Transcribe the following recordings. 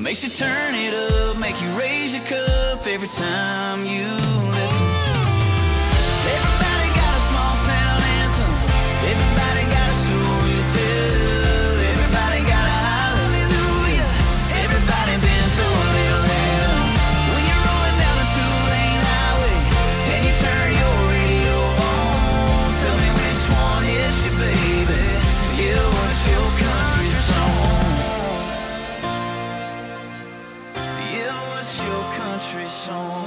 Makes you turn it up, make you raise your cup every time you listen. Everybody got a small town anthem. Everybody got a story to tell. Everybody got a hallelujah. Everybody been through a little hell. When you're rolling down the two-lane highway and you turn your radio on, tell me which one hits you, baby. Yeah, what's your country song? Yeah, what's your country song?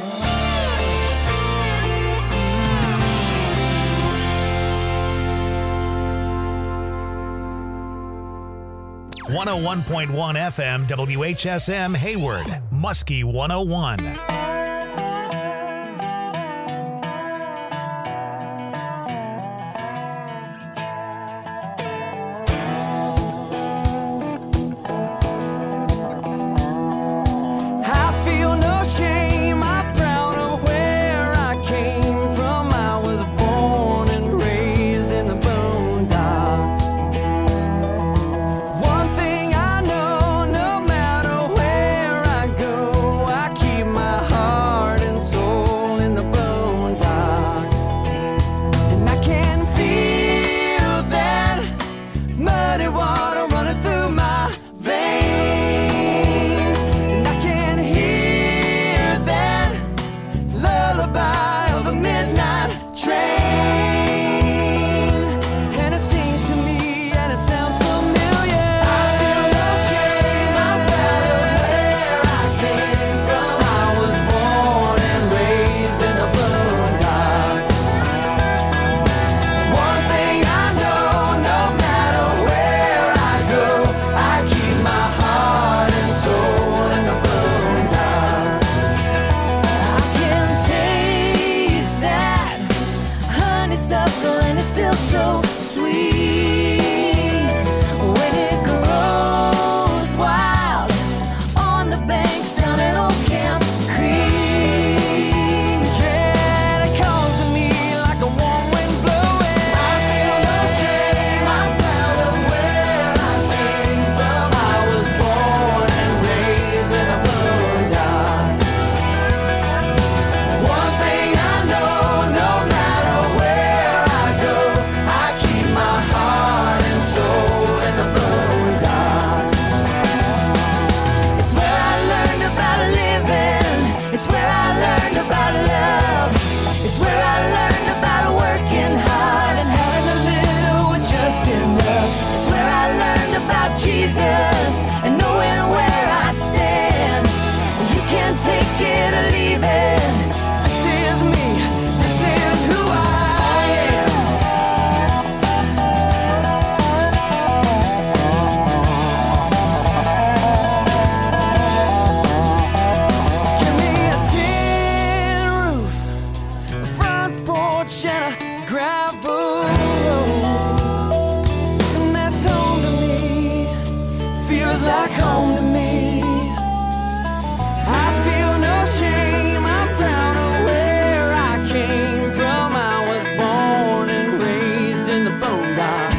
101.1 FM WHSM Hayward, Muskie 101. I feel no shame, I'm proud of where I came from. I was born and raised in the boondocks. One thing I know, no matter where I go, I keep my heart and soul in the boondocks. And I can feel that muddy water running through my veins. And I can hear that lullaby of the midnight train. And it sings to me and it sounds familiar. I feel no shame, I'm proud of where I came from. I was born and raised in the boondocks. One thing I know, no matter where I go, I keep my heart and soul in the boondocks. I can taste that honeysuckle and it's still so sweet when it grows wild on the banks down at Old Camp Creek. Yeah, it calls to me like a warm wind blowing. I feel no shame, I'm proud of where I came from. I was born and raised in the boondocks. One thing I know, no matter where I go, I keep my heart and soul in the boondocks. It's where I learned about living. It's where I learned about love. It's where I learned about working hard and having a little was just enough. It's where I learned about Jesus and knowing where I stand. You can't take it or leave it. This is me. This is who I am. Give me a tin roof, a front porch and a gravel road, and that's home to me. Feels like home to me. I feel no shame, I'm proud of where I came from. I was born and raised in the boondocks.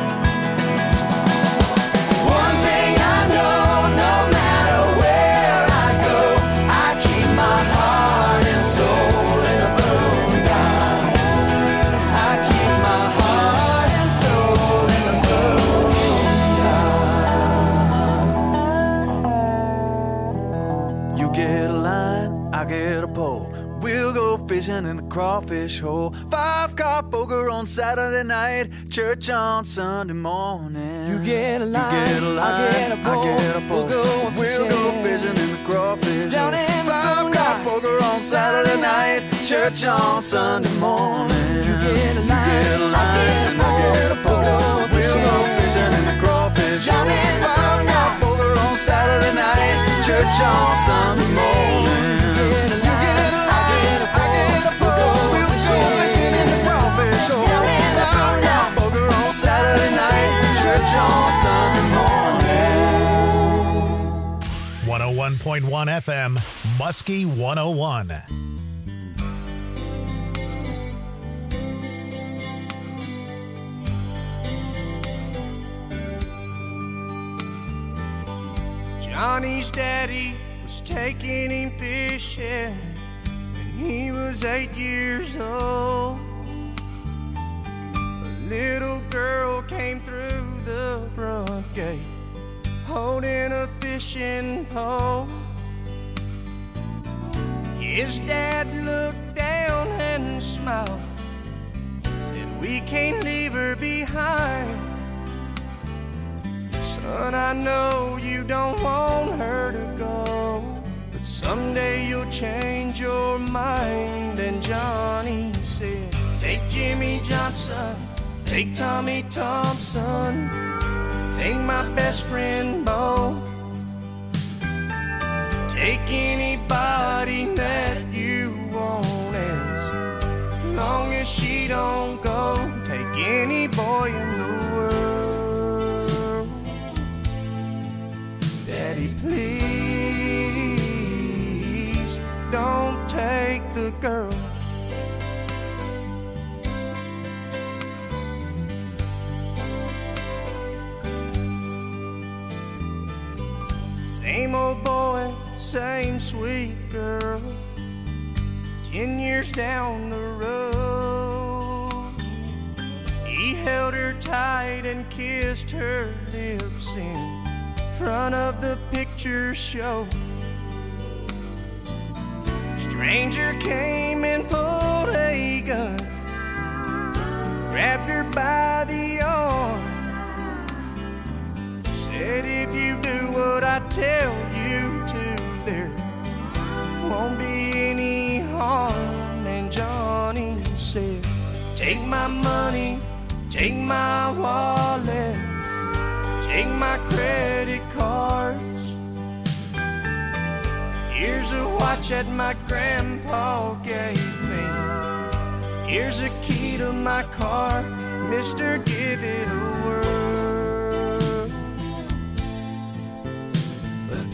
One thing I know, no matter where I go, I keep my heart and soul in the boondocks. I keep my heart and soul in the boondocks. You get a line, I get a pole. We'll go fishing in the crawfish hole. 5-car poker on Saturday night, church on Sunday morning. You get a line, I get a pole. We'll go fishing in the crawfish down hole. In the 5-car poker on Saturday night, church on Sunday morning. You get a line, I get a pole. We'll go fishing in the crawfish down in the 5-car poker on Saturday night, church on Sunday morning. Saturday night, church on Sunday morning. 101.1 FM, Muskie 101. Johnny's daddy was taking him fishing when he was 8 years old. A little girl came through the front gate holding a fishing pole. His dad looked down and smiled, said, "We can't leave her behind. Son, I know you don't want her to go, but someday you'll change your mind." And Johnny said, "Take Jimmy Johnson, take Tommy Thompson, take my best friend Bo, take anybody that you want, as long as she don't go. Take any boy in the world. Daddy, please don't take the girl." Same old boy, same sweet girl, 10 years down the road. He held her tight and kissed her lips in front of the picture show. Stranger came and pulled a gun, grabbed her by the arm, said, "If you do what I tell you to, there won't be any harm." And Johnny said, "Take my money, take my wallet, take my credit cards. Here's a watch that my grandpa gave me. Here's a key to my car. Mister, give it a whirl. But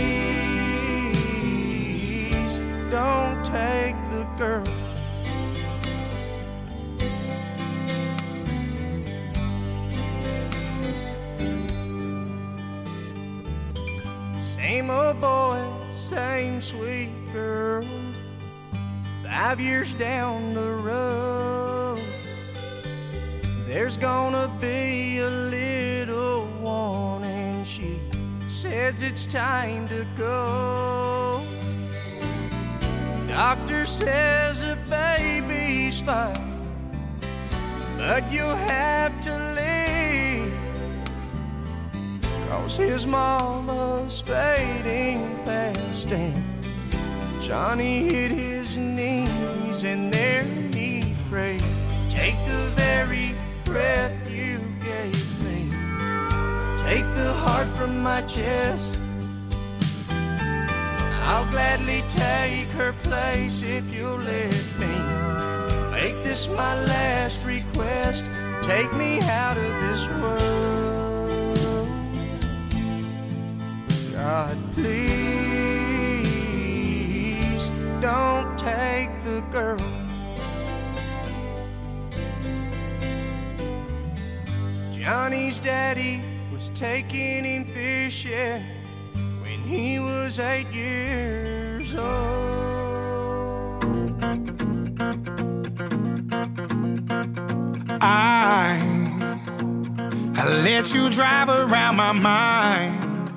please don't take the girl." Same old boy, same sweet girl, 5 years down the road. There's gonna be a little one, and she says it's time to go. Doctor says the baby's fine, but you'll have to leave, 'cause his mama's fading fast. And Johnny hit his knees and there he prayed, "Take the very breath you gave me, take the heart from my chest. I'll gladly take her place if you'll let me make this my last request. Take me out of this world. God, please don't take the girl." Johnny's daddy was taking him fishing when he was 8 years old. I let you drive around my mind.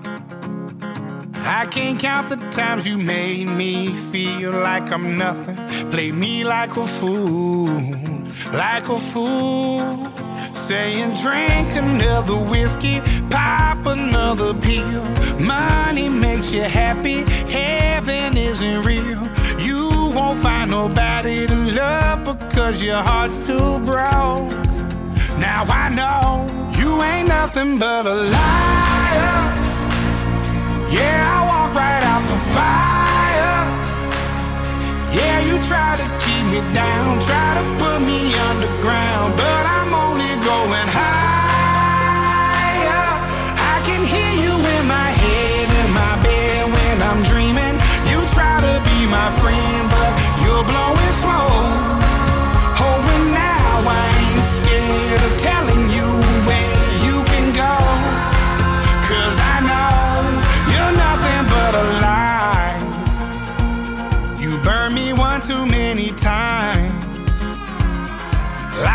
I can't count the times you made me feel like I'm nothing. Play me like a fool, like a fool. Saying drink another whiskey, pop another pill. Money makes you happy, heaven isn't real. You won't find nobody to love because your heart's too broke. Now I know you ain't nothing but a liar. Yeah, I walk right out the fire. Yeah, you try to keep me down, try to put me underground, but I'm only going higher. I can hear you in my head, in my bed when I'm dreaming. You try to be my friend, but you're blowing smoke. Oh, and now I ain't scared of telling you where you can go, 'cause I know you're not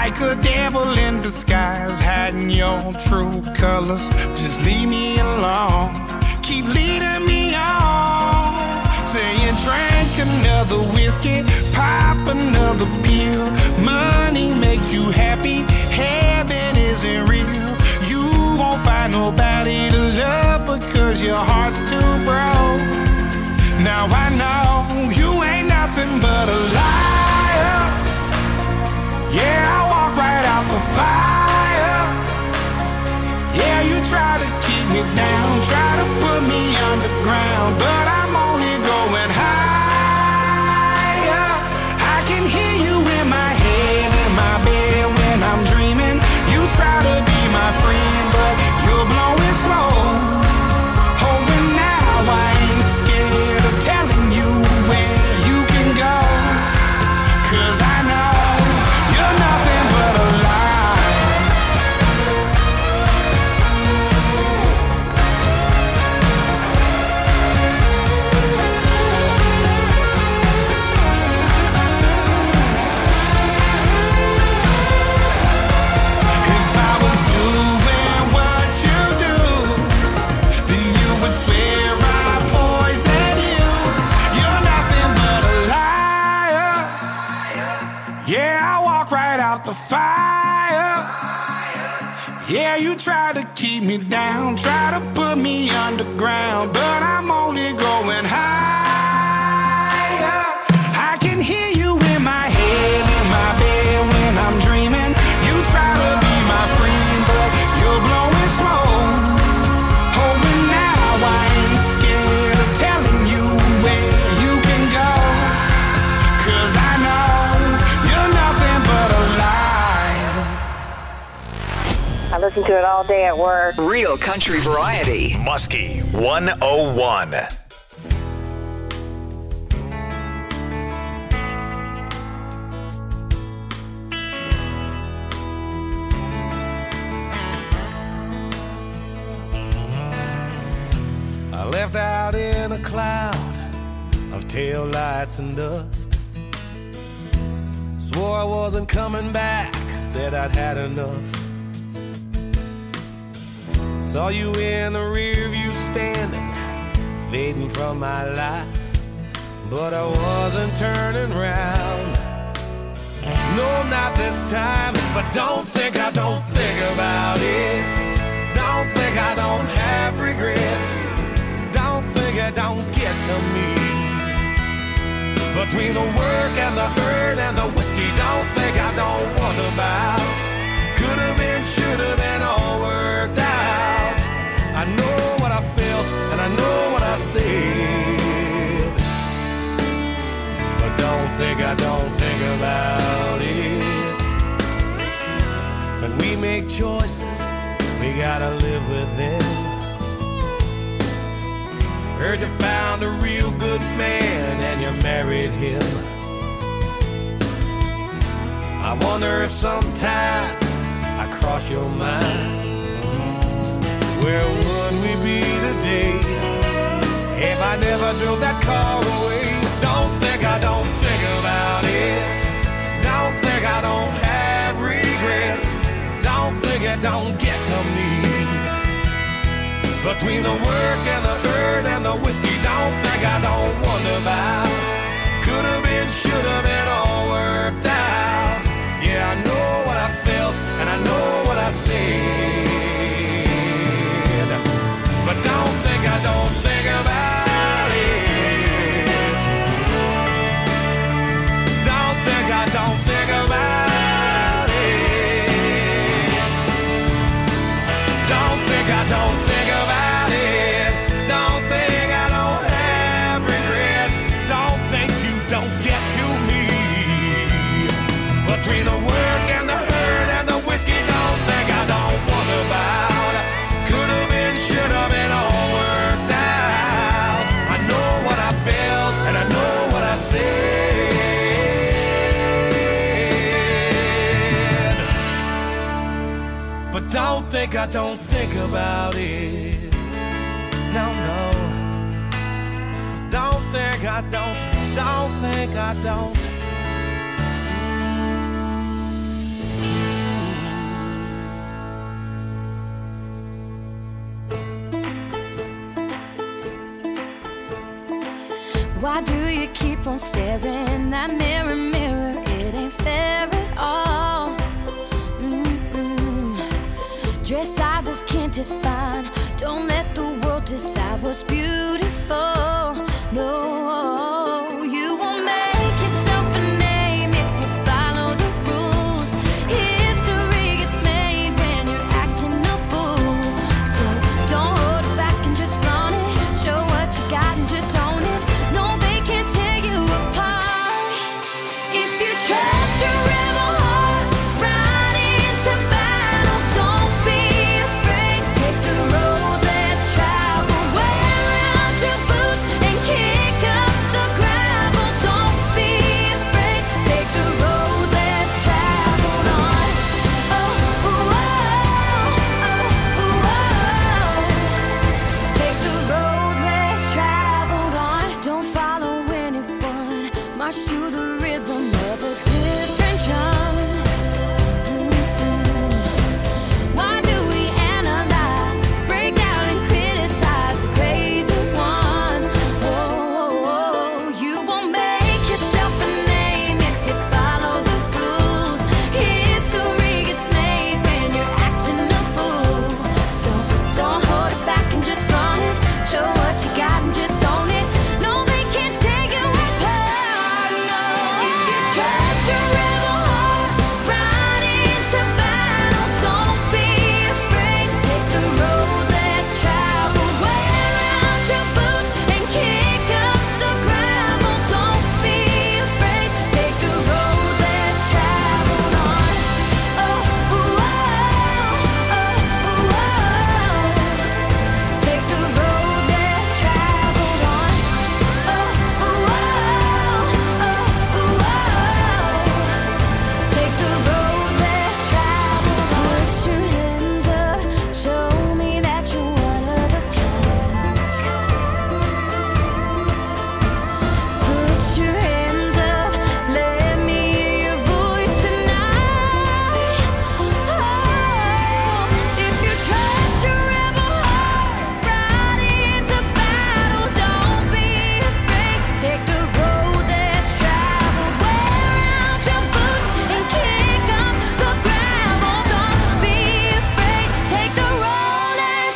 like a devil in disguise, hiding your true colors. Just leave me alone. Keep leading me on. Saying drink another whiskey, pop another pill. Money makes you happy, heaven isn't real. You won't find nobody to love because your heart's too broke. Now I know you ain't nothing but a liar. Yeah, I walk right out the fire. Yeah, you try to keep me down, try to put me underground, but I'm only going higher. I can hear you in my head, in my bed when I'm dreaming. You try to be my friend, but you're blowing smoke. Oh, and now I ain't scared of telling you where you can go, 'cause I know you're nothing but a lie. If I was doing what you do, then you would swear I poison you. You're nothing but a liar. Yeah, I walk right out the fire. Yeah, you try to keep me down, try to put me underground, but I'm only going higher. I can hear you in my head, in my bed when I'm dreaming. You try to be my friend, but you're blowing smoke. Oh, and now I ain't scared of telling you where you can go, 'cause I know you're nothing but a lie. I listen to it all day at work. Real country variety. Muskie 101. I left out in a cloud of tail lights and dust. Swore I wasn't coming back, said I'd had enough. Saw you in the rear view standing, fading from my life, but I wasn't turning round. No, not this time, but don't think I don't think about it. Don't think I don't have regrets. Don't think it don't get to me. Between the work and the hurt and the whiskey, don't think I don't wonder about. Could have been, should have been, all worked out. I know what I felt and I know what I said, but don't think I don't think about it. When we make choices, we gotta live with them. Heard you found a real good man and you married him. I wonder if sometimes I cross your mind. Where would we be today if I never drove that car away? Don't think I don't think about it. Don't think I don't have regrets. Don't think it don't get to me. Between the work and the hurt and the whiskey, don't think I don't wonder about. Could have been, should have been, all worked out. Yeah, I know what I felt and I know what I said, but don't think I don't think about it. Don't think I don't think about it. Don't think I don't think about it. Don't think I don't have regrets. Don't think you don't get to me. Between the work and the hurt and the whiskey, don't think I don't wonder about. Could have been, should have been, all worked out. I know what I felt and I know what I said, but don't think I don't think about it. No, no. Don't think I don't think I don't. Why do you keep on staring in that mirror, mirror? It ain't fair at all. Dress sizes can't define. Don't let the world decide what's beautiful. No, you won't make yourself a name if you follow the rules. History gets made when you're acting a fool. So don't hold it back and just flaunt it. Show what you got and just own it. No, they can't tear you apart. If you trust your rebel heart right into battle, don't be afraid. Take the road less traveled. Wear out your boots and kick up the gravel. Don't be afraid. Take the road less traveled on. Take the road less traveled on. Don't follow anyone. March to the rhythm of a different drum. Why do we analyze, break down and criticize the crazy ones? Oh, you won't make yourself a name if you follow the rules. History gets made when you're acting a fool. So don't hold it back and just flaunt it. Show what you got and just own it. No, they can't tear you apart. No, if you trust your rebel heart right into battle, don't be afraid. Take the road less traveled. Wear out your boots and kick up the gravel. Don't be afraid. Take the road less traveled on. Take the road less traveled on. Take the road less traveled on. Put your hands up, show me that you're one of a kind. Put your hands up, let me hear your voice tonight. If you trust your rebel heart right into battle, don't be afraid. Take the road less traveled. Wear out your boots and kick up the gravel. Don't be afraid. Take the road less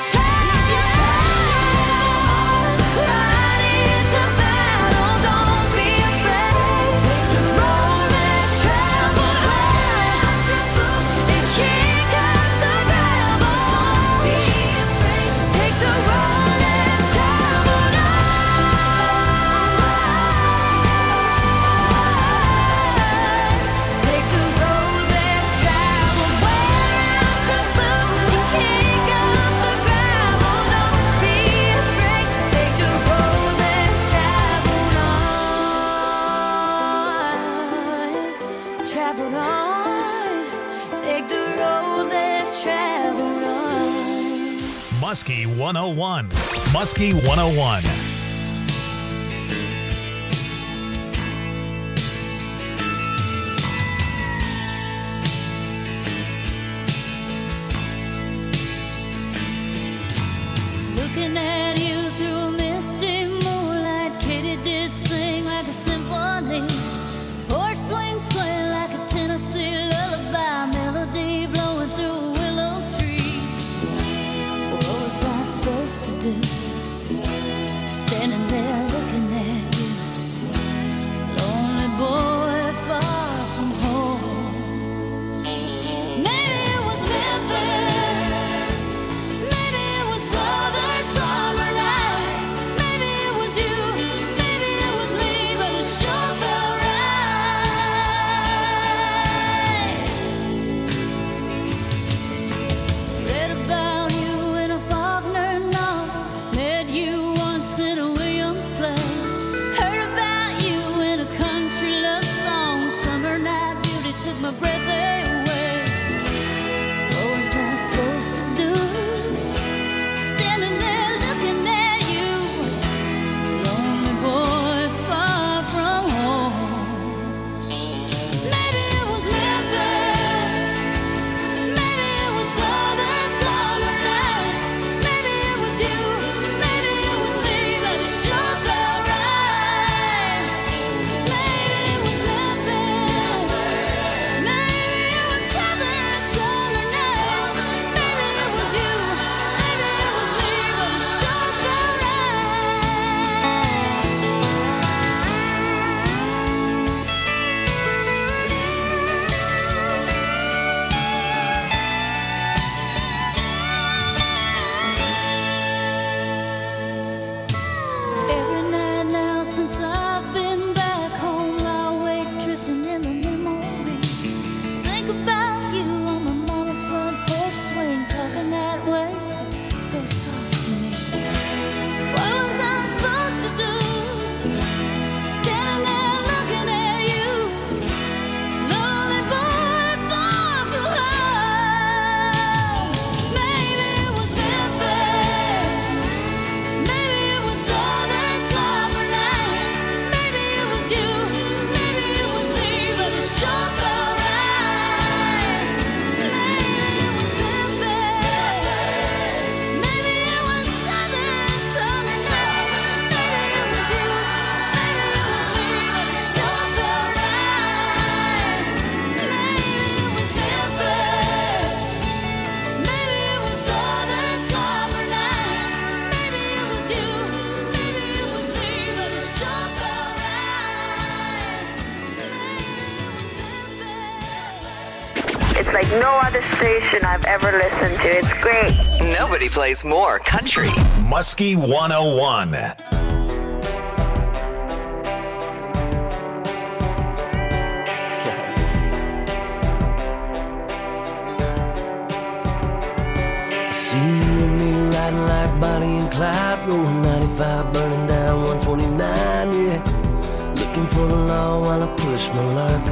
traveled. Right into battle. Don't be afraid. Take the road less traveled. Wear out your boots and kick up the gravel. Don't be afraid. Take the road less traveled. Take the road less traveled. Wear out your boots and kick up the gravel. Don't be afraid. Take the road less traveled on. Traveled on. Take the road less traveled on. Muskie 101. Muskie 101. Looking at you through a misty moonlight, katydid sing like a symphony. Porch swing sway like a Tennessee lullaby, melody blowing through a willow tree. What was I supposed to do? like no other station I've ever listened to. It's great. Nobody plays more country. Muskie 101. See you and me riding like Bonnie and Clyde, rolling 95, burning down 129, yeah. Looking for the law while I push my luck.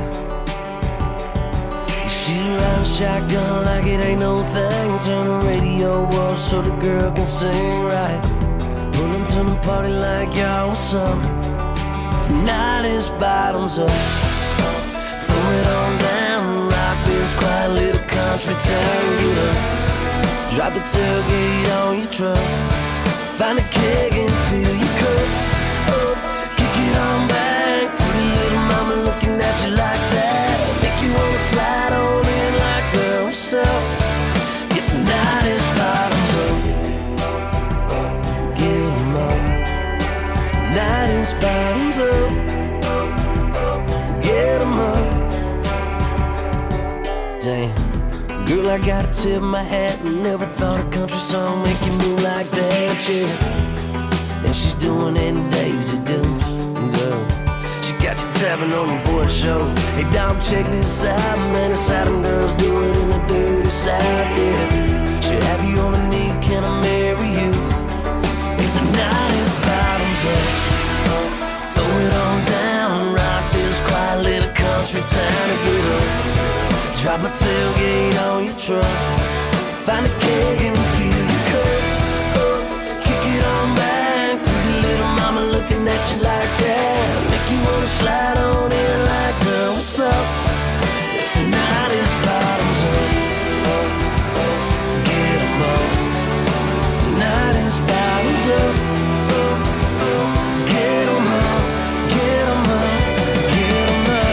You shoot around shotgun like it ain't no thing. Turn the radio off so the girl can sing right. Pull them to the party like y'all, what's up? Tonight is bottoms up. Throw it on down, rock this quiet little country town, get up. Drop the tailgate on your truck. Find a keg and fill your cup up. Kick it on back. Pretty little mama looking at you like that. Make you wanna slide on in like girl, what's up? It's tonight is bottoms up. Get 'em up. Tonight is bottoms up. Get 'em up. Damn. Girl, I gotta tip my hat and never thought a country song make you move like that, yeah. And she's doing it in Daisy Dukes, girl. She got you tapping on your board show. Hey, dog, check this out, man. It's how them girls do it in the dirty South, yeah. She'll have you on the knee, can I marry you? And tonight is bottoms up. Throw it on down, rock this quiet little country town to get up. Drop a tailgate on your truck. Find a keg and fill your cup up. Kick it on back. Pretty little mama looking at you like that. Make you wanna slide on in like, girl, what's up? Tonight is bottoms up. Get 'em up. Tonight is bottoms up. Get 'em up. Get 'em up. Get 'em up.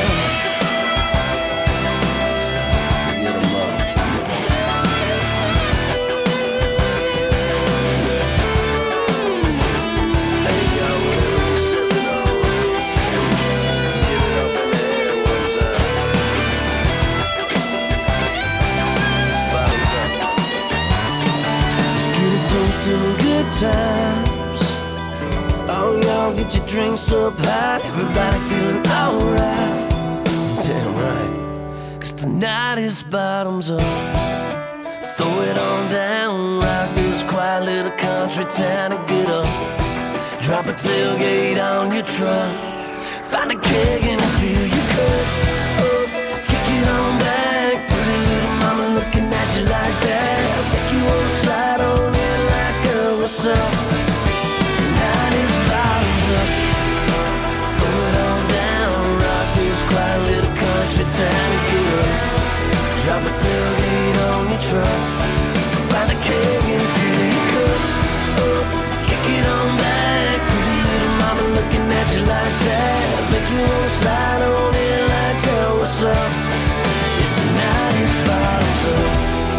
To the good times. Oh, y'all get your drinks up high. Everybody feeling alright. Damn right. 'Cause tonight is bottoms up. Throw it on down. Rock this quiet little country town to get up. Drop a tailgate on your truck. Find a keg and fill your cup up. Kick it on back. Pretty little mama looking at you like that. Make you wanna slide on in like, girl, what's up? Tonight is bottoms up. Throw it on down. Rock this quiet little country town to get up. Drop a tailgate on your truck. Find a keg and fill your cup up. Kick it on back. Pretty little mama looking at you like that. Make you wanna slide on in like, girl, what's up? It's tonight is bottoms up.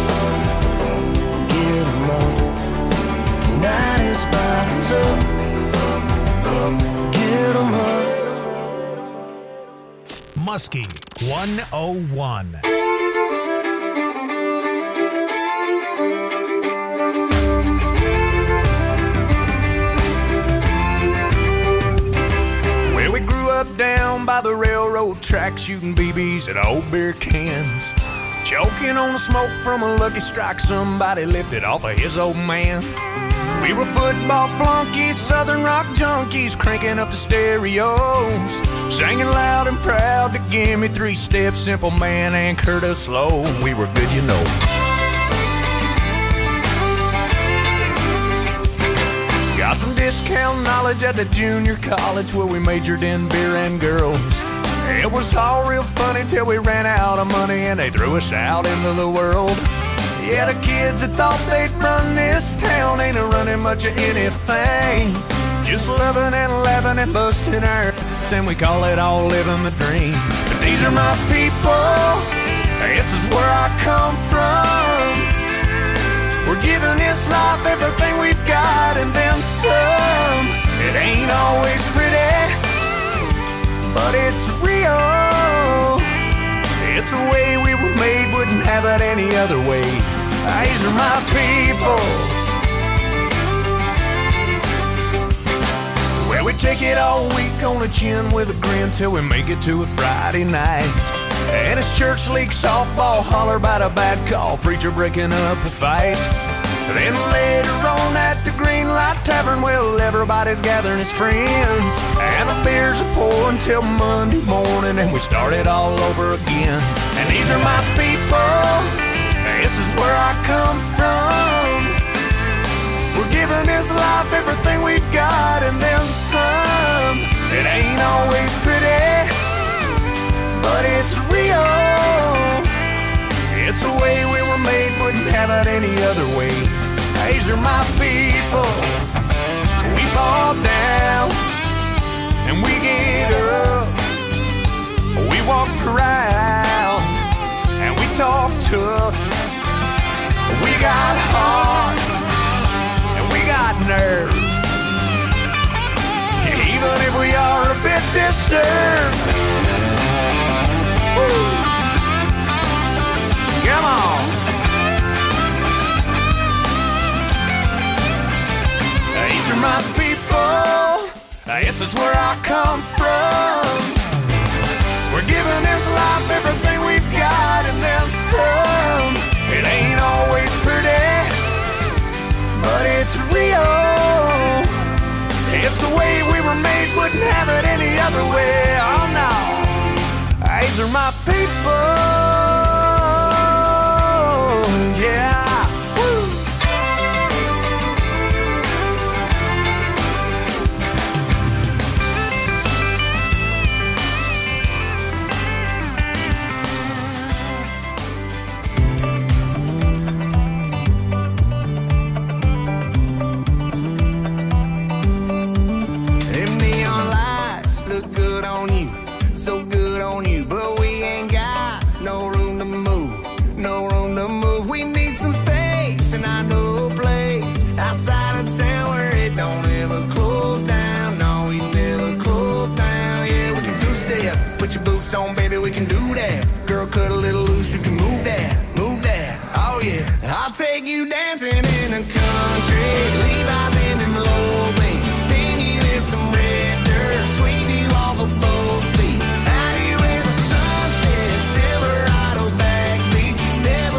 Get 'em up. Tonight is bottoms up. Get 'em up. Muskie 101. Well, we grew up down by the railroad track, shooting BBs at old beer cans. Choking on the smoke from a Lucky Strike somebody lifted off of his old man. We were football flunkies, southern rock junkies, cranking up the stereos, singing loud and proud to give me 3 steps, Simple Man and Curtis Low. We were good, you know. Got some discount knowledge at the junior college where we majored in beer and girls. It was all real funny till we ran out of money and they threw us out into the world. Yeah, the kids that thought they'd run this town ain't running much of anything. Just loving and laughing and busting our then we call it all living the dream. But these are my people, this is where I come from. We're giving this life everything we've got and then some. It ain't always pretty, but it's real. It's the way we were made, wouldn't have it any other way. These are my people. Well, we take it all week on the chin with a grin till we make it to a Friday night. And it's church league softball, holler about a bad call, preacher breaking up a fight. Then later on at the Green Light Tavern, well, everybody's gathering as friends, and the beers are pouring till Monday morning, and we start it all over again. And these are my people, this is where I come from. We're giving this life everything we've got and then some. It ain't always pretty, but it's real. It's the way we were made, wouldn't have it any other way. These are my people. We fall down and we get up. We walk proud and we talk tough. We got heart and we got nerve. Even if we are a bit disturbed. Woo. Come on. These are my people. This is where I come from. We're giving this life everything we've got and then some. It ain't always pretty, but it's real. It's the way we were made, wouldn't have it any other way. Oh no. These are my people. Yeah. Woo. Them neon lights look good on you, so good on you, but we ain't got no room to move. No room to move. We need some space, and I know a place outside of town where it don't ever close down. No, we never close down. Yeah, we can two-step. Put your boots on, baby, we can do that. Girl, cut a little loose, you can move that, move that. Oh yeah, I'll take you dancing in the country. Levi's in them low beams, spin you in some red dirt, sweep you off of both feet. Out here where the sun sets, Silverado backbeat. You never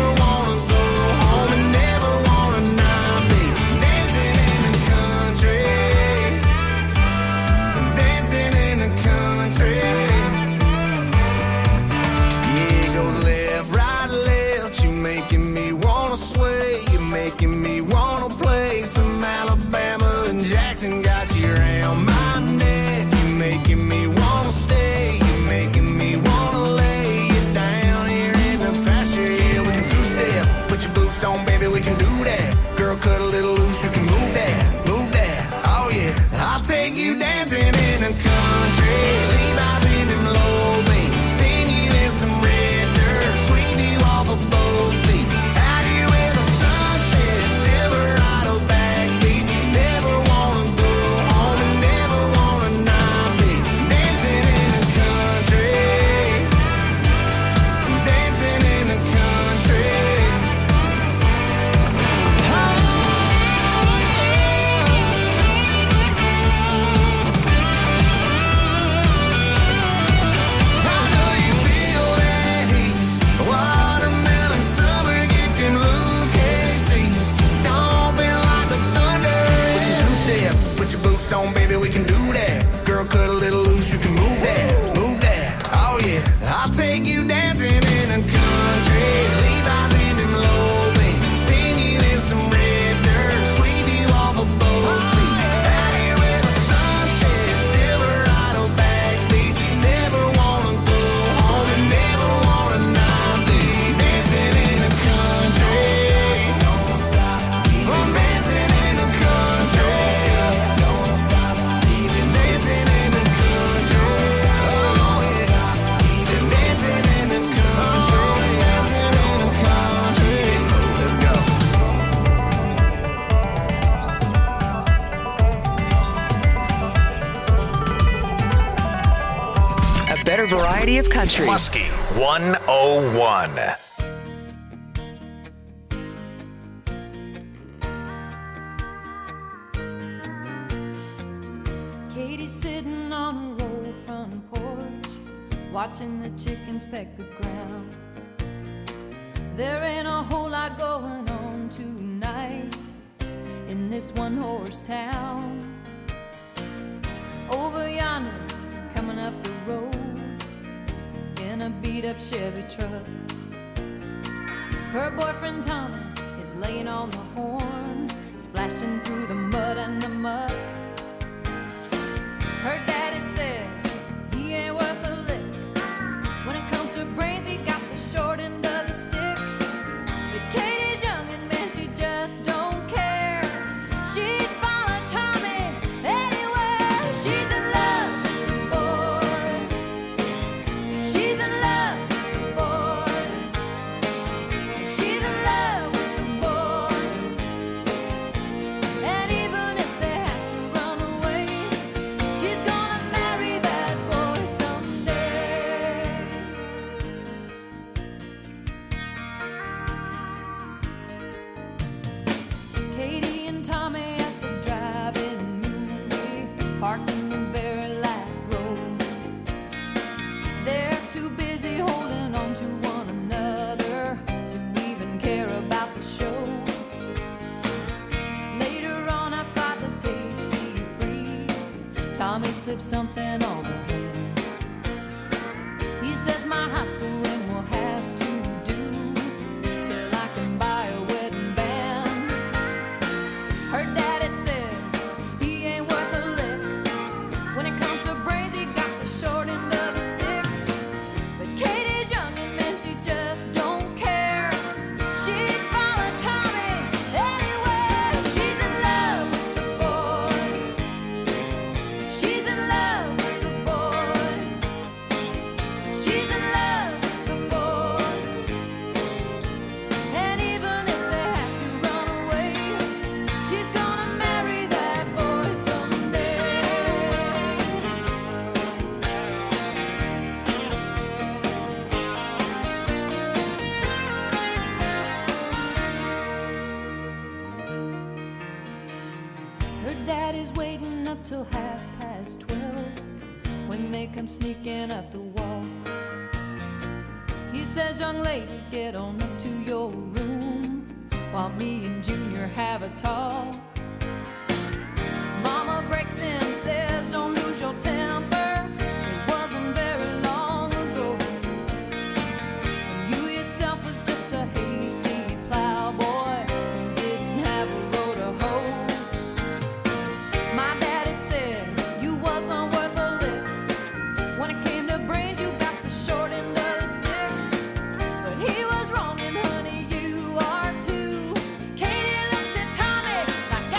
variety of country. Muskie 101. Katie's sitting on her old front porch, watching the chickens peck the ground. There ain't a whole lot going on tonight in this one-horse town. Over yonder, coming up the road in a beat-up Chevy truck, her boyfriend Tommy is laying on the horn, splashing through the mud and the muck. Her daddy says he ain't worth a lick. When it comes to brains, he got the short end of the stick. But Katie's young and man, she just don't care. She'd follow Tommy anywhere. She's in love with the boy. She's in love with the boy. She's in love with the boy. And even if they have to run away, she's gonna marry that boy someday. Katie and Tommy at the drive-in movie, parked in the very last row. They're too busy holding on to one another to even care about the show. Later on outside the Tasty Freeze, Tommy slipped something on her hand. He says my high school ring will have to do till I can buy a wedding band. Her daddy says he ain't worth a lick. When it comes to brains, he got the short end of the stick. But Katie's young and man, she just don't care. She'd follow Tommy anywhere. She's in love with the boy. She's in love with the boy. She's in love with the boy. And even if they have to run away, she's gonna marry that boy someday. Her daddy's waiting up till 12:30 when they come sneaking up the wall. He says, young lady, get on up to your room while me and Junior have a talk. Mama breaks in, says, don't lose your temper. It wasn't very long ago when you yourself was just a hayseed plowboy who didn't have a row to hoe. My daddy said you wasn't worth a lick. When it came to brains, you got the short end of the stick. But he was wrong, and honey, you are too. Katie looks at Tommy like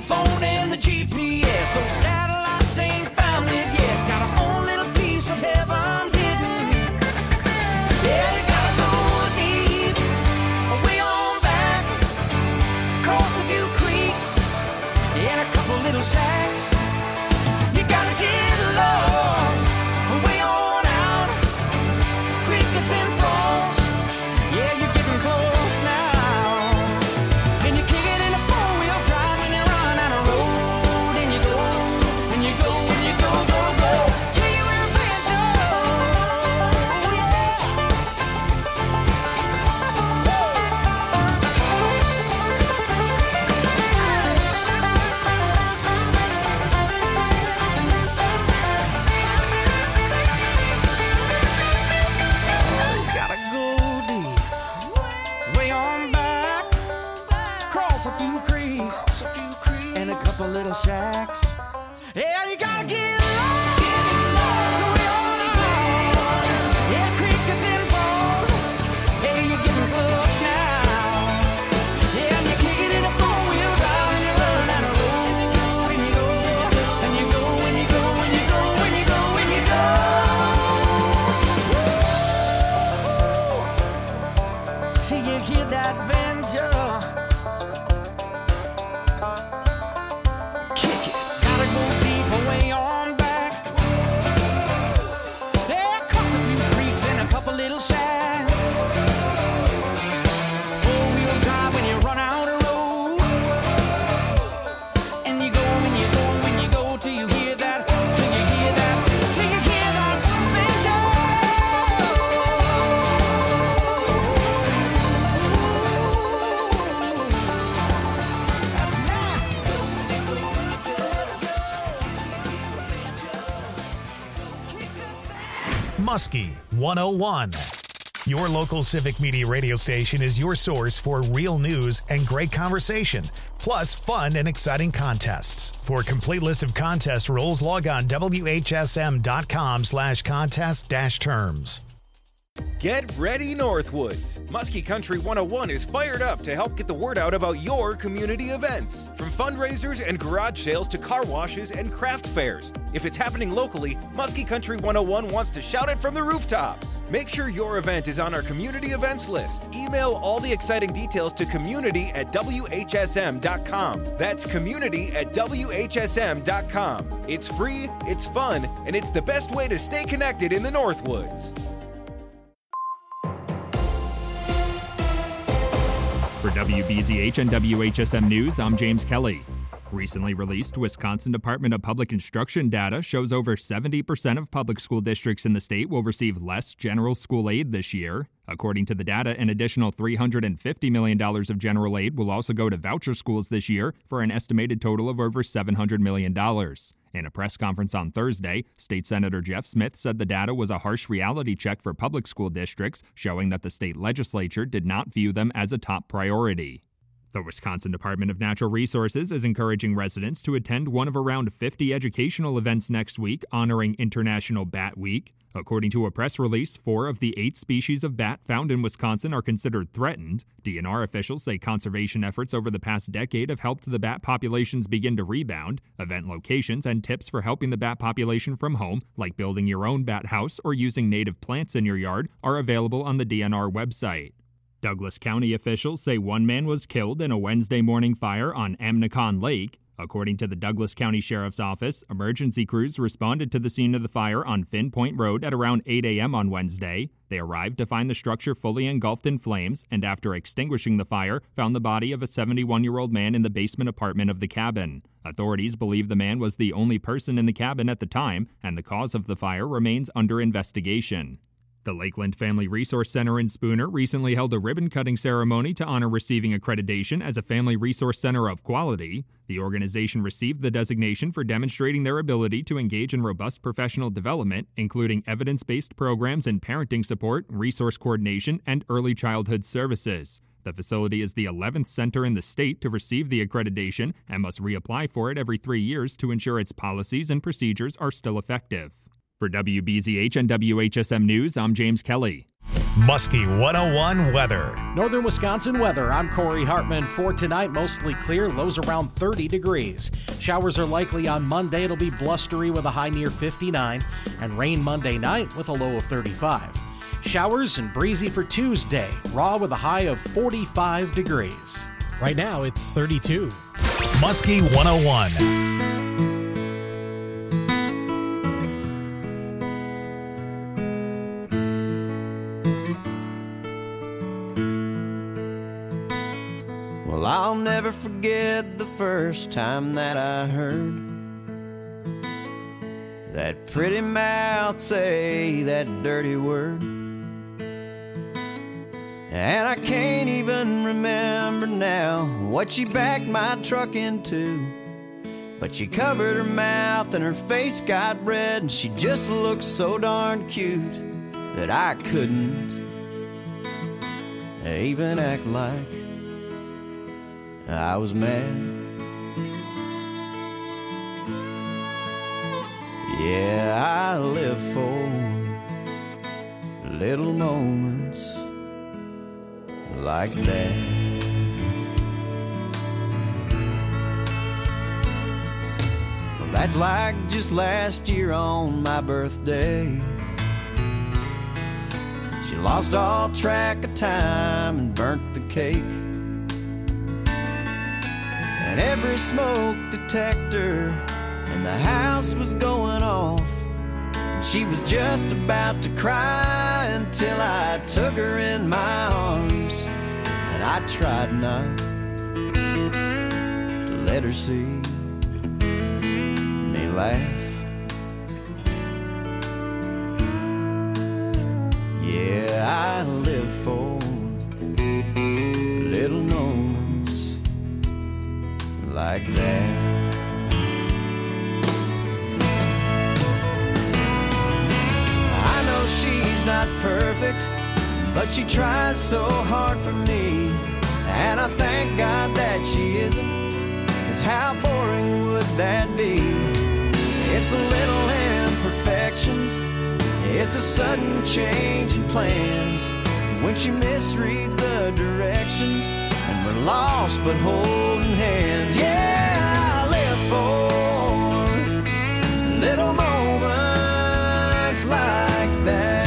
phone and the GPS. Those satellites ain't found it yet. Got our own little piece of heaven hidden. Yeah, you gotta go deep, way on back, cross a few creeks and a couple little shacks. You gotta get lost, way on out, crickets and frogs. Yeah, you're getting close now. And you kick it in a four-wheel drive when you run out of road. And you go, and you go, and you go, go, go, till you're in a banjo. Gotta go deep, way on back, cross a few creeks, and a couple little shacks. Yeah, you gotta get lost, way on out. Yeah, crickets and balls. Hey, you're getting close now. Yeah, and you kick it in a four-wheel drive and you run out of road. And you go, and you go, and you go, and you go, and you go, and you go. Till you hear that banjo. Kick it, gotta go deep, way on back. There comes a few creeks and a couple little shacks. Four-wheel drive when you run out of road. And you go, and you go, and you go till you hear that, till you hear that, till you hear that banjo. That's nasty. Muskie 101. Your local civic media radio station is your source for real news and great conversation, plus fun and exciting contests. For a complete list of contest rules, log on WHSM.com/contest-terms. Get ready, Northwoods! Muskie Country 101 is fired up to help get the word out about your community events. From fundraisers and garage sales to car washes and craft fairs. If it's happening locally, Muskie Country 101 wants to shout it from the rooftops. Make sure your event is on our community events list. Email all the exciting details to community@WHSM.com. That's community@WHSM.com. It's free, it's fun, and it's the best way to stay connected in the Northwoods. For WBZH and WHSM News, I'm James Kelly. Recently released Wisconsin Department of Public Instruction data shows over 70% of public school districts in the state will receive less general school aid this year. According to the data, an additional $350 million of general aid will also go to voucher schools this year for an estimated total of over $700 million. In a press conference on Thursday, State Senator Jeff Smith said the data was a harsh reality check for public school districts, showing that the state legislature did not view them as a top priority. The Wisconsin Department of Natural Resources is encouraging residents to attend one of around 50 educational events next week honoring International Bat Week. According to a press release, 4 of the 8 species of bat found in Wisconsin are considered threatened. DNR officials say conservation efforts over the past decade have helped the bat populations begin to rebound. Event locations and tips for helping the bat population from home, like building your own bat house or using native plants in your yard, are available on the DNR website. Douglas County officials say one man was killed in a Wednesday morning fire on Amnicon Lake. According to the Douglas County Sheriff's Office, emergency crews responded to the scene of the fire on Finn Point Road at around 8 a.m. on Wednesday. They arrived to find the structure fully engulfed in flames and, after extinguishing the fire, found the body of a 71-year-old man in the basement apartment of the cabin. Authorities believe the man was the only person in the cabin at the time, and the cause of the fire remains under investigation. The Lakeland Family Resource Center in Spooner recently held a ribbon-cutting ceremony to honor receiving accreditation as a Family Resource Center of Quality. The organization received the designation for demonstrating their ability to engage in robust professional development, including evidence-based programs in parenting support, resource coordination, and early childhood services. The facility is the 11th center in the state to receive the accreditation and must reapply for it every 3 years to ensure its policies and procedures are still effective. For WBZH and WHSM News, I'm James Kelly. Muskie 101 weather. Northern Wisconsin weather. I'm Corey Hartman. For tonight, mostly clear, lows around 30 degrees. Showers are likely on Monday. It'll be blustery with a high near 59, and rain Monday night with a low of 35. Showers and breezy for Tuesday, raw with a high of 45 degrees. Right now, it's 32. Muskie 101. Well, I'll never forget the first time that I heard that pretty mouth say that dirty word. And I can't even remember now what she backed my truck into, but she covered her mouth and her face got red, and she just looked so darn cute that I couldn't even act like I was mad. Yeah, I live for little moments like that. Well, that's like just last year on my birthday. She lost all track of time and burnt the cake. And every smoke detector in the house was going off, and she was just about to cry until I took her in my arms, and I tried not to let her see me laugh. Yeah, I live for little moments like that. I know she's not perfect, but she tries so hard for me, and I thank God that she isn't, 'cause how boring would that be? It's the little imperfections, it's a sudden change in plans, when she misreads the directions and we're lost but holding hands. Yeah, I live for little moments like that.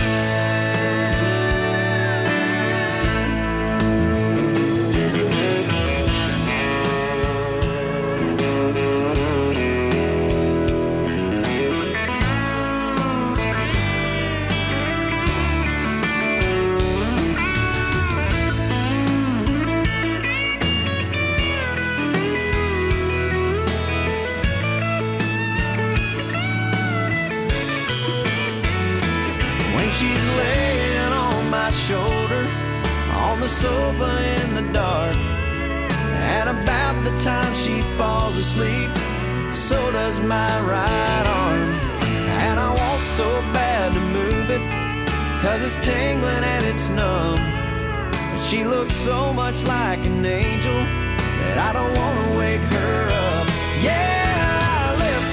She's laying on my shoulder on the sofa in the dark, and about the time she falls asleep, so does my right arm. And I want so bad to move it, 'cause it's tingling and it's numb, but she looks so much like an angel that I don't want to wake her up. Yeah, I live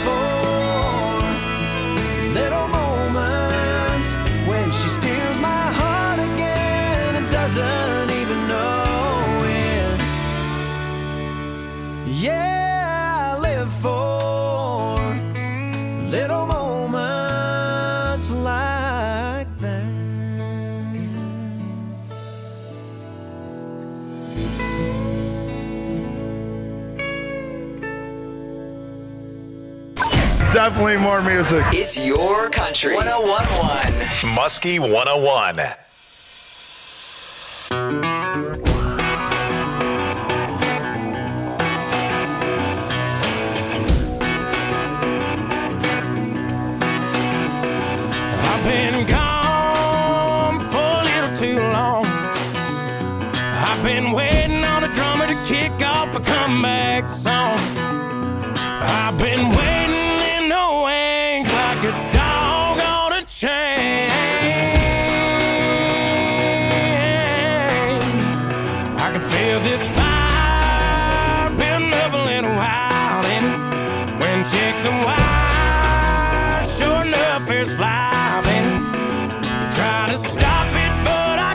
for little moments when she steals my heart again and doesn't even know it. Yeah, I live for little moments like that. Definitely more music. It's your country. 101.1. Muskie 101. I've been gone for a little too long. I've been waiting on a drummer to kick off a comeback song. I've been waiting in the wings like a dog on a chain. I can feel this fire building up a little while, and when check the wire, sure enough it's live, and try to stop it, but I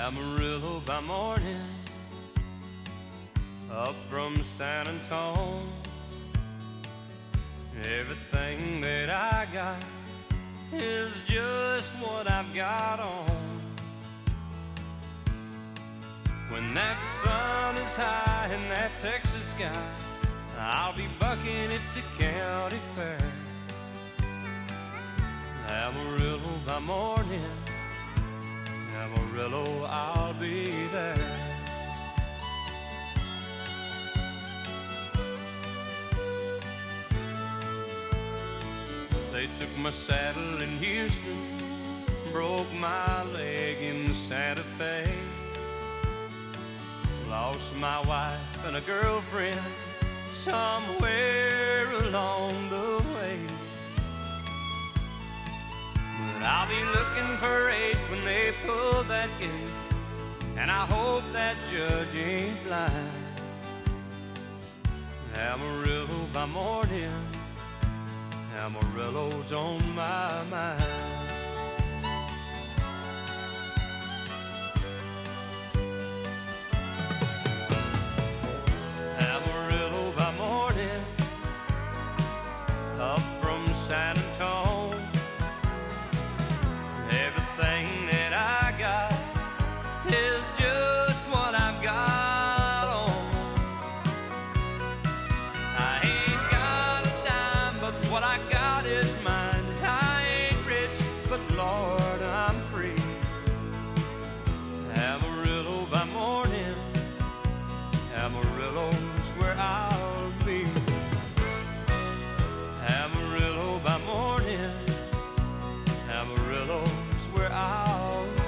Amarillo by morning, up from San Antone. Everything that I got is just what I've got on. When that sun is high in that Texas sky, I'll be bucking at the county fair. Amarillo by morning, Amarillo, I'll be there. They took my saddle in Houston, broke my leg in Santa Fe. Lost my wife and a girlfriend somewhere along the way. But I'll be looking for 8 when they pull that gate, and I hope that judge ain't blind. Amarillo by morning, Amarillo's on my mind. Amarillo by morning, up from San Antone. Everything that I got is just what I've got on. I ain't got a dime, but what I got is mine. I ain't rich, but Lord, I'm free. Amarillo by morning, Amarillo's where I'll be. Amarillo by morning, Amarillo's where I'll be.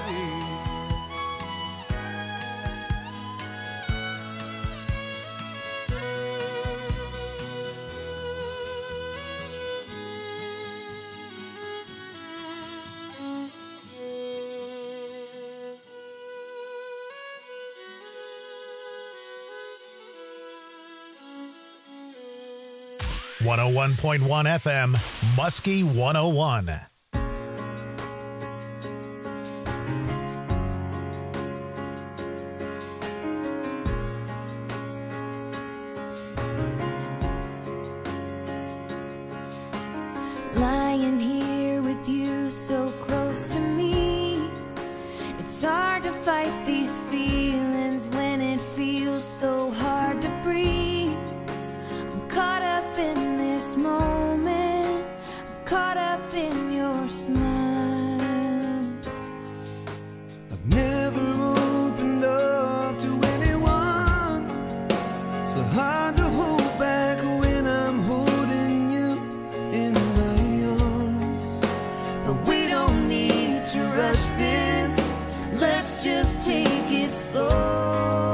.1 FM, Muskie 101. Lying here with you so close to me, it's hard to fight these feelings when it feels so hard to breathe. I'm caught up in this moment, I'm caught up in your smile. I've never opened up to anyone, so hard to hold back when I'm holding you in my arms. But we don't need to rush this, let's just take it slow.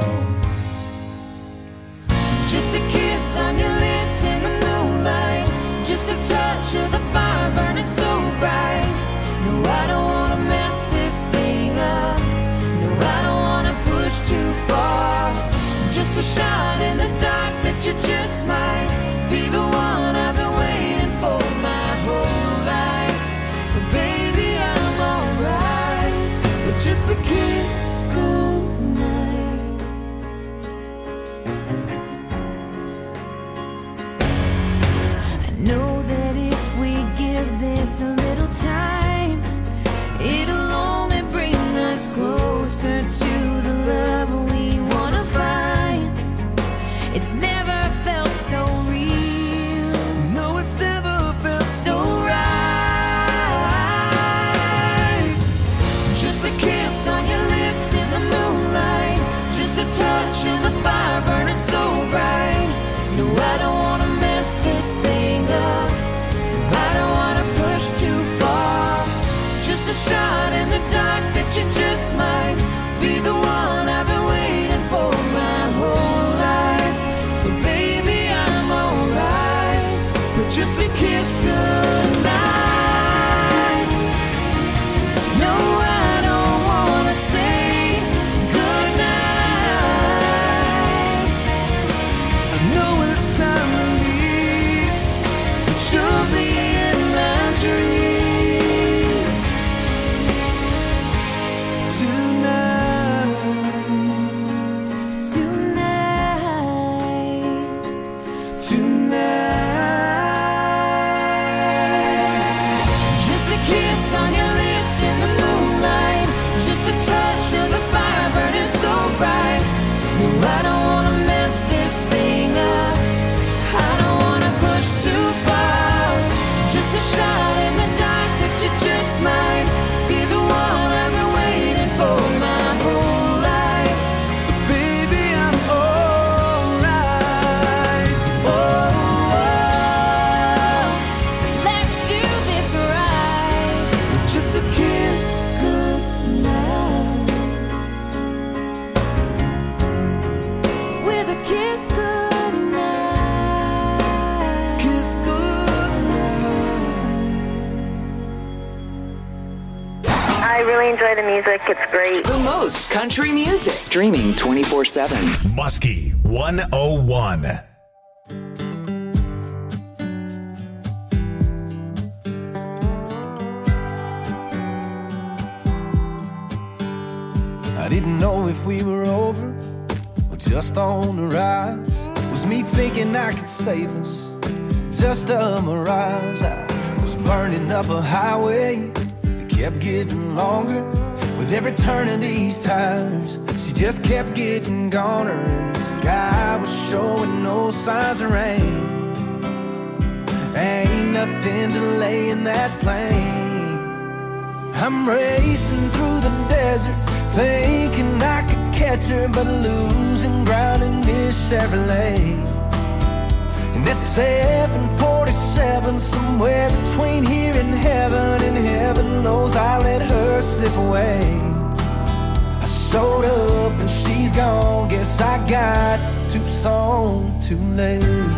Just a kiss on your lips in the moonlight, just a touch of the fire burning so bright. No, I don't wanna mess this thing up, no, I don't wanna push too far. Just a shine in the dark really enjoy the music. It's great. The most country music. Streaming 24/7. Muskie 101. I didn't know if we were over or just on the rise. Was me thinking I could save us, just a mirage. I was burning up a highway that kept getting longer. With every turn of these tires, she just kept getting goner. And the sky was showing no signs of rain. Ain't nothing delaying that plane. I'm racing through the desert, thinking I could catch her, but losing ground in this Chevrolet. And that's 747, somewhere between here and heaven knows I let her slip away. I showed up and she's gone, guess I got to Tucson too late.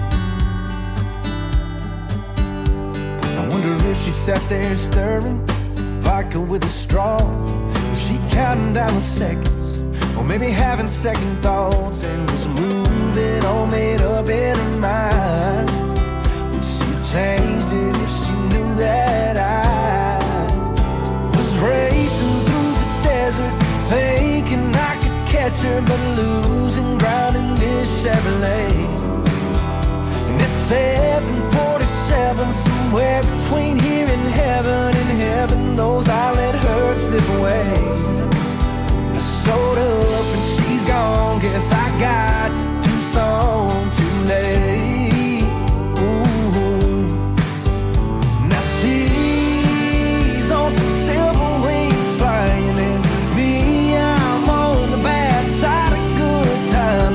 I wonder if she sat there stirring vodka with a straw. Was she counting down the seconds, or maybe having second thoughts, and was moving all made up in her mind? Would she have changed it if she knew that I was racing through the desert, thinking I could catch her, but losing ground in this Chevrolet? And it's 747, somewhere between here and heaven knows I let her slip away. I showed up and she's gone, guess I got to Tucson too late. Ooh. Now she's on some silver wings flying, and me, I'm on the bad side of good time,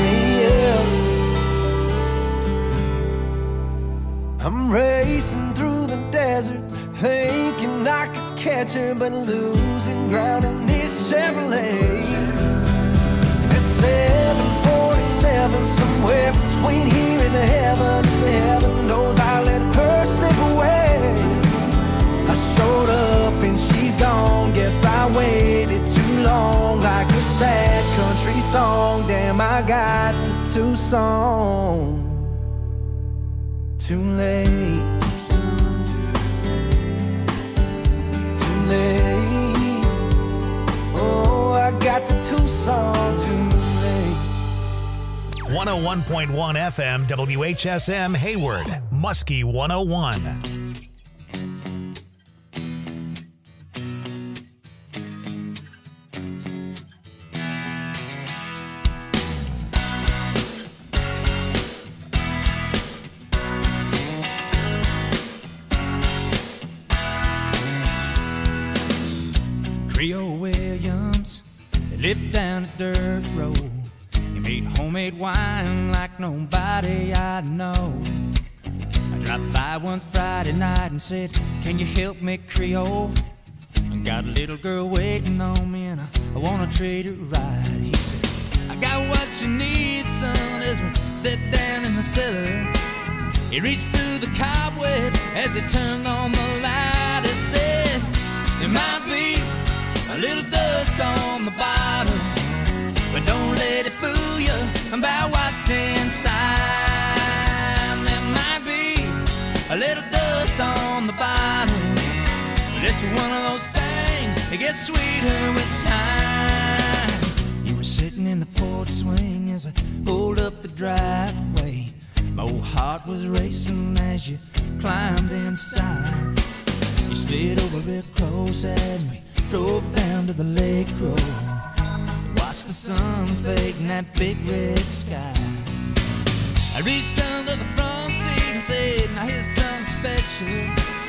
yeah. I'm racing through the desert, thinking I could catch her, but losing ground in this Chevrolet. It's 747, somewhere between here and heaven knows I let her slip away. I showed up and she's gone, guess I waited too long, like a sad country song. Damn, I got to Tucson too late. Oh, I got the Tucson too late. 101.1 FM WHSM Hayward, Muskie 101. Creole Williams, they lived down a dirt road. He made homemade wine like nobody I know. I dropped by one Friday night and said, can you help me, Creole? I got a little girl waiting on me and I wanna treat her right. He said, I got what you need, son, as we stepped down in the cellar. He reached through the cobwebs as he turned on the light. He said, there might be a little dust on the bottom, but don't let it fool you about what's inside. There might be a little dust on the bottom, but it's one of those things that gets sweeter with time. You were sitting in the porch swing as I pulled up the driveway. My old heart was racing as you climbed inside. You slid over real close as we drove down to the lake road. Watched the sun fade in that big red sky. I reached under the front seat and said, now here's something special.